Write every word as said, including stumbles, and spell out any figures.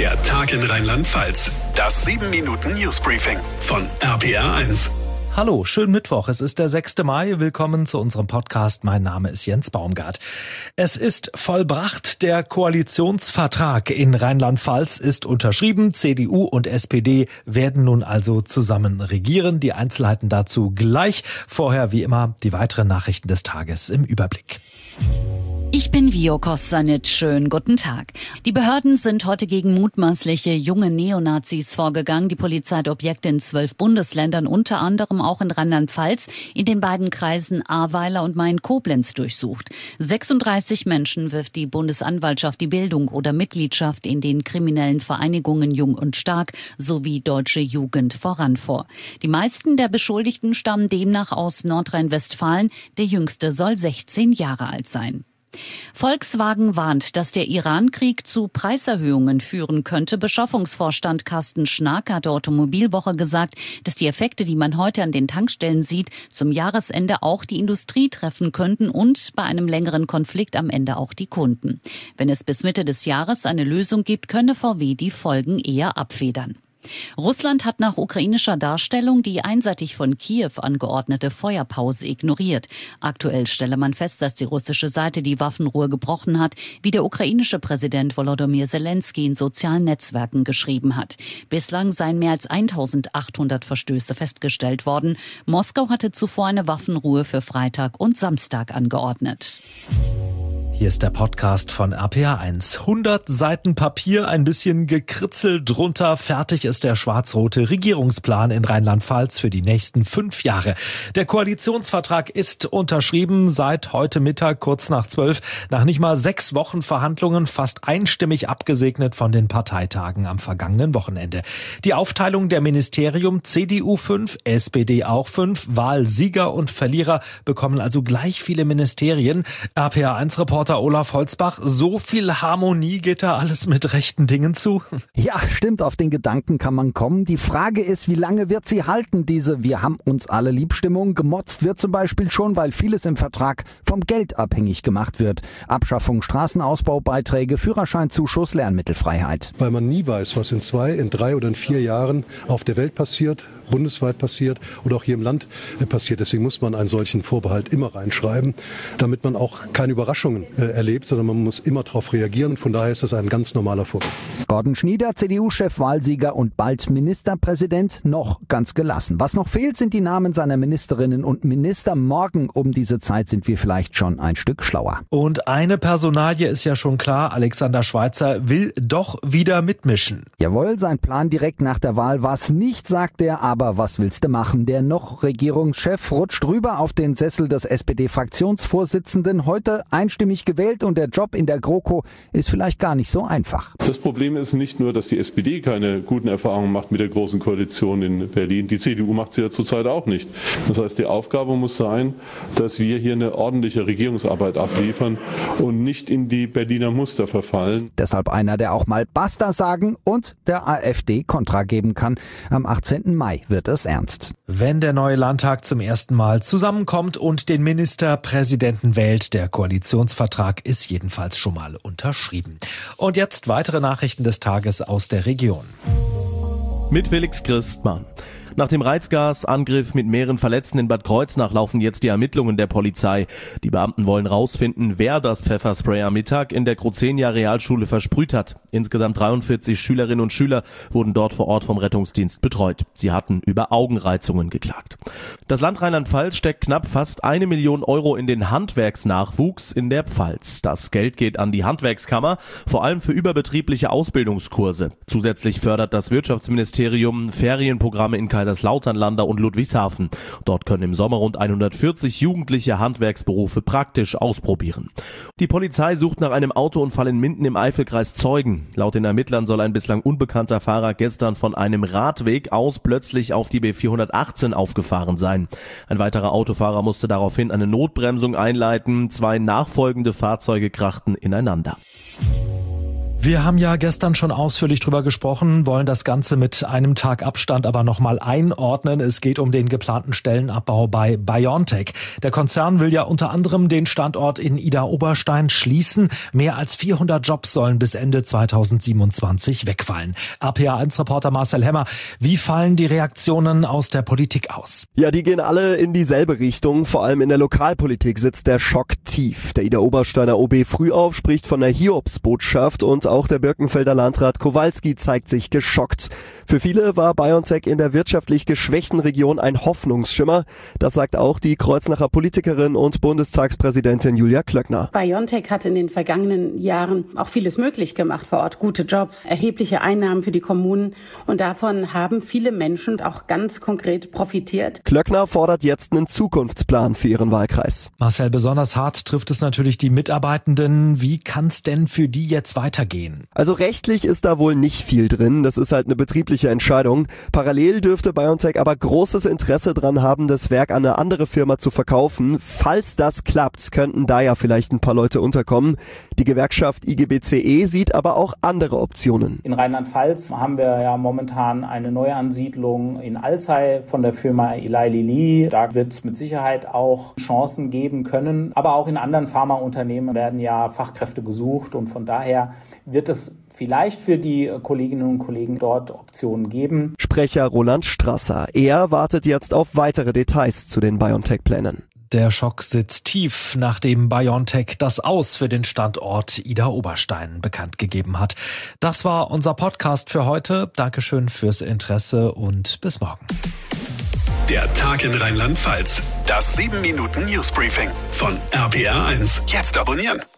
Der Tag in Rheinland-Pfalz. Das sieben Minuten Newsbriefing von R P R eins. Hallo, schönen Mittwoch. Es ist der sechste Mai. Willkommen zu unserem Podcast. Mein Name ist Jens Baumgart. Es ist vollbracht. Der Koalitionsvertrag in Rheinland-Pfalz ist unterschrieben. C D U und S P D werden nun also zusammen regieren. Die Einzelheiten dazu gleich. Vorher wie immer die weiteren Nachrichten des Tages im Überblick. Ich bin Vio Kostanic. Schönen guten Tag. Die Behörden sind heute gegen mutmaßliche junge Neonazis vorgegangen. Die Polizei hat Objekte in zwölf Bundesländern, unter anderem auch in Rheinland-Pfalz, in den beiden Kreisen Ahrweiler und Main-Koblenz durchsucht. sechsunddreißig Menschen wirft die Bundesanwaltschaft die Bildung oder Mitgliedschaft in den kriminellen Vereinigungen Jung und Stark sowie Deutsche Jugend voran vor. Die meisten der Beschuldigten stammen demnach aus Nordrhein-Westfalen. Der jüngste soll sechzehn Jahre alt sein. Volkswagen warnt, dass der Iran-Krieg zu Preiserhöhungen führen könnte. Beschaffungsvorstand Carsten Schnack hat der Automobilwoche gesagt, dass die Effekte, die man heute an den Tankstellen sieht, zum Jahresende auch die Industrie treffen könnten und bei einem längeren Konflikt am Ende auch die Kunden. Wenn es bis Mitte des Jahres eine Lösung gibt, könne V W die Folgen eher abfedern. Russland hat nach ukrainischer Darstellung die einseitig von Kiew angeordnete Feuerpause ignoriert. Aktuell stelle man fest, dass die russische Seite die Waffenruhe gebrochen hat, wie der ukrainische Präsident Volodymyr Zelensky in sozialen Netzwerken geschrieben hat. Bislang seien mehr als eintausendachthundert Verstöße festgestellt worden. Moskau hatte zuvor eine Waffenruhe für Freitag und Samstag angeordnet. Hier ist der Podcast von R P R eins. hundert Seiten Papier, ein bisschen gekritzelt drunter. Fertig ist der schwarz-rote Regierungsplan in Rheinland-Pfalz für die nächsten fünf Jahre. Der Koalitionsvertrag ist unterschrieben seit heute Mittag kurz nach zwölf. Nach nicht mal sechs Wochen Verhandlungen fast einstimmig abgesegnet von den Parteitagen am vergangenen Wochenende. Die Aufteilung der Ministerium C D U fünf, S P D auch fünf. Wahlsieger und Verlierer bekommen also gleich viele Ministerien. R P R eins Reporter Olaf Holzbach, so viel Harmonie geht da alles mit rechten Dingen zu? Ja, stimmt, auf den Gedanken kann man kommen. Die Frage ist, wie lange wird sie halten, diese Wir haben uns alle lieb Stimmung? Gemotzt wird zum Beispiel schon, weil vieles im Vertrag vom Geld abhängig gemacht wird. Abschaffung Straßenausbaubeiträge, Führerscheinzuschuss, Lernmittelfreiheit. Weil man nie weiß, was in zwei, in drei oder in vier Jahren auf der Welt passiert, bundesweit passiert oder auch hier im Land passiert. Deswegen muss man einen solchen Vorbehalt immer reinschreiben, damit man auch keine Überraschungen äh, erlebt, sondern man muss immer darauf reagieren. Von daher ist das ein ganz normaler Vorbehalt. Gordon Schnieder, C D U-Chef, Wahlsieger und bald Ministerpräsident, noch ganz gelassen. Was noch fehlt, sind die Namen seiner Ministerinnen und Minister. Morgen um diese Zeit sind wir vielleicht schon ein Stück schlauer. Und eine Personalie ist ja schon klar, Alexander Schweitzer will doch wieder mitmischen. Jawohl, sein Plan direkt nach der Wahl war es nicht, sagt er, aber Aber was willst du machen? Der noch Regierungschef rutscht rüber auf den Sessel des S P D-Fraktionsvorsitzenden. Heute einstimmig gewählt und der Job in der GroKo ist vielleicht gar nicht so einfach. Das Problem ist nicht nur, dass die S P D keine guten Erfahrungen macht mit der Großen Koalition in Berlin. Die C D U macht sie ja zurzeit auch nicht. Das heißt, die Aufgabe muss sein, dass wir hier eine ordentliche Regierungsarbeit abliefern und nicht in die Berliner Muster verfallen. Deshalb einer, der auch mal Basta sagen und der AfD Kontra geben kann. Am achtzehnten Mai wird es ernst. Wenn der neue Landtag zum ersten Mal zusammenkommt und den Ministerpräsidenten wählt, der Koalitionsvertrag ist jedenfalls schon mal unterschrieben. Und jetzt weitere Nachrichten des Tages aus der Region. Mit Felix Christmann. Nach dem Reizgasangriff mit mehreren Verletzten in Bad Kreuznach laufen jetzt die Ermittlungen der Polizei. Die Beamten wollen rausfinden, wer das Pfefferspray am Mittag in der Crozenia Realschule versprüht hat. Insgesamt dreiundvierzig Schülerinnen und Schüler wurden dort vor Ort vom Rettungsdienst betreut. Sie hatten über Augenreizungen geklagt. Das Land Rheinland-Pfalz steckt knapp fast eine Million Euro in den Handwerksnachwuchs in der Pfalz. Das Geld geht an die Handwerkskammer, vor allem für überbetriebliche Ausbildungskurse. Zusätzlich fördert das Wirtschaftsministerium Ferienprogramme in Kaiserslautern, Landau und Ludwigshafen. Dort können im Sommer rund hundertvierzig Jugendliche Handwerksberufe praktisch ausprobieren. Die Polizei sucht nach einem Autounfall in Minden im Eifelkreis Zeugen. Laut den Ermittlern soll ein bislang unbekannter Fahrer gestern von einem Radweg aus plötzlich auf die B vierhundertachtzehn aufgefahren sein. Ein weiterer Autofahrer musste daraufhin eine Notbremsung einleiten. Zwei nachfolgende Fahrzeuge krachten ineinander. Wir haben ja gestern schon ausführlich drüber gesprochen, wollen das Ganze mit einem Tag Abstand aber nochmal einordnen. Es geht um den geplanten Stellenabbau bei BioNTech. Der Konzern will ja unter anderem den Standort in Idar-Oberstein schließen. Mehr als vierhundert Jobs sollen bis Ende zweitausendsiebenundzwanzig wegfallen. R P A eins Reporter Marcel Hemmer, wie fallen die Reaktionen aus der Politik aus? Ja, die gehen alle in dieselbe Richtung. Vor allem in der Lokalpolitik sitzt der Schock tief. Der Idar-Obersteiner O B Frühauf spricht von einer Hiobsbotschaft und auch der Birkenfelder Landrat Kowalski zeigt sich geschockt. Für viele war BioNTech in der wirtschaftlich geschwächten Region ein Hoffnungsschimmer. Das sagt auch die Kreuznacher Politikerin und Bundestagspräsidentin Julia Klöckner. BioNTech hat in den vergangenen Jahren auch vieles möglich gemacht vor Ort. Gute Jobs, erhebliche Einnahmen für die Kommunen. Und davon haben viele Menschen auch ganz konkret profitiert. Klöckner fordert jetzt einen Zukunftsplan für ihren Wahlkreis. Marcel, besonders hart trifft es natürlich die Mitarbeitenden. Wie kann es denn für die jetzt weitergehen? Also rechtlich ist da wohl nicht viel drin. Das ist halt eine betriebliche Entscheidung. Parallel dürfte BioNTech aber großes Interesse dran haben, das Werk an eine andere Firma zu verkaufen. Falls das klappt, könnten da ja vielleicht ein paar Leute unterkommen. Die Gewerkschaft I G B C E sieht aber auch andere Optionen. In Rheinland-Pfalz haben wir ja momentan eine Neuansiedlung in Alzey von der Firma Eli Lilly. Da wird es mit Sicherheit auch Chancen geben können. Aber auch in anderen Pharmaunternehmen werden ja Fachkräfte gesucht und von daher wird es vielleicht für die Kolleginnen und Kollegen dort Optionen geben. Sprecher Roland Strasser. Er wartet jetzt auf weitere Details zu den BioNTech-Plänen. Der Schock sitzt tief, nachdem BioNTech das Aus für den Standort Idar-Oberstein bekannt gegeben hat. Das war unser Podcast für heute. Dankeschön fürs Interesse und bis morgen. Der Tag in Rheinland-Pfalz. Das sieben Minuten Newsbriefing von R P R eins. Jetzt abonnieren.